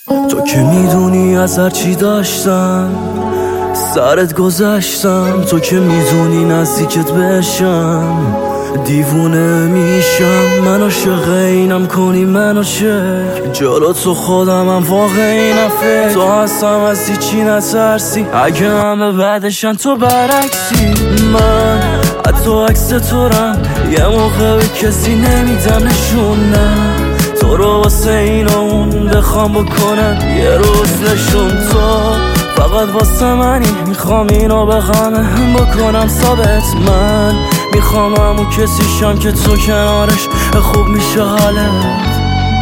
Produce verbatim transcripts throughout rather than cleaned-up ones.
تو که میدونی از هر چی داشتم سرت گذشتم، تو که میدونی نزدیکت بشم دیوونه میشم. من عاشق اینم کنی منو چک، جلو تو خودمم واقعی نفک. تو هستم از هیچی نترسی، اگه همه بعدشن تو برعکسی. من حتی عکس تو رم یه موقع به کسی نمیدم نشونم، تو رو واسه این و اون بخوام بکنم یه روز نشون. تو فقط واسه منی، میخوام اینو به غمه بکنم ثابت. من میخوام همون کسیشم که تو کنارش خوب میشه حالت.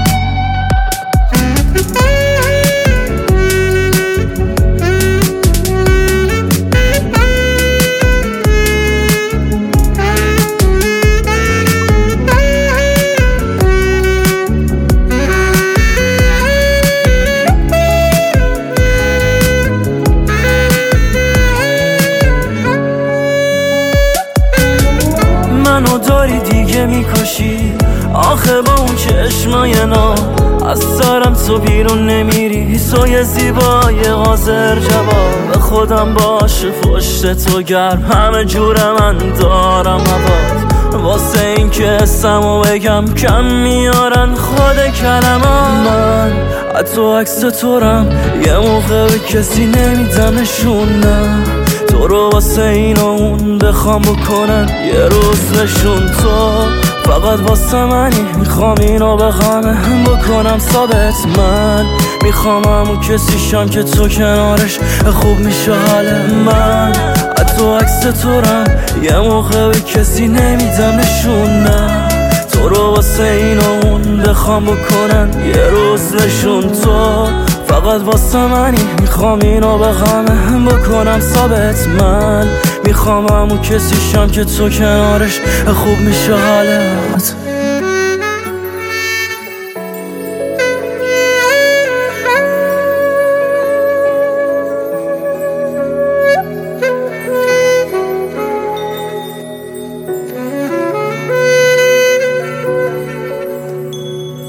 منو داری دیگه میکشی آخه با اون چشمای نا، از سرم تو بیرون نمیری. تو یه زیبای حاضر جواب، به خودم باشه پشت تو گرم همه جور من دارم هوات. واسه این که اسمو بگم کم میارن خود کلمات. من حتی عکس تو رم یه موقع به کسی نمیدم نشونم، تو رو واسه این و اون بخوام بکنن یه روز نشون. تو فقط واسه منی، میخوام اینو به غمه بکنم ثابت. من میخوام همون کسیشم که تو کنارش خوب میشه حاله. من حتی عکس تو رم یه موقع به کسی نمیدم نشونم، تو رو واسه این و اون بخوام بکنن یه روز نشون. تو فقط واسه منی، میخوام اینو به غمه بکنم ثابت. من میخوام همون کسیشم که تو کنارش خوب میشه حالت.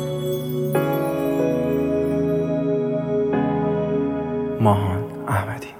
ماهان احمدی.